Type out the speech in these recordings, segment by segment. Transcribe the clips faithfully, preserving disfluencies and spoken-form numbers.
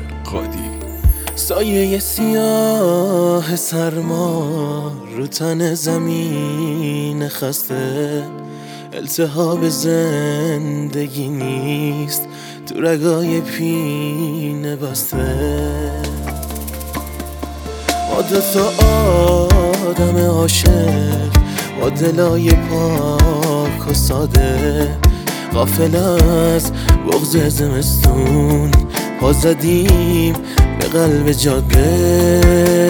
قادی. سایه سیاه سرما رو تن زمین خسته، التهاب زندگی نیست تو رگای پینه بسته. با دوتا آدم عاشق با دلای پاک و ساده، غافل از بغض زمستون پا زدیم به قلب جاده.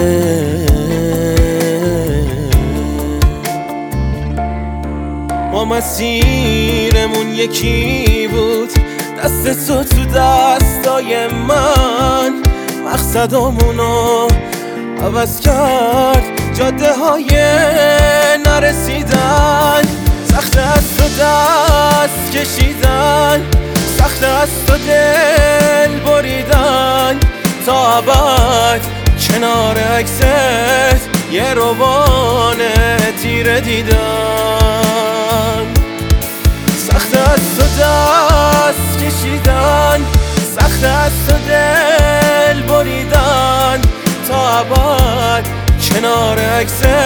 ما مسیرمون یکی بود، دست تو تو دستای من، مقصدامونو عوض کرد جاده های نرسیدن. سخت از تو دست کشیدن، سخت از تو دل بریدن، تا ابد کنار عکست یه روبان تیره دیدن. سخت از تو دست کشیدن، سخت از تو دل بریدن، تا ابد کنار عکست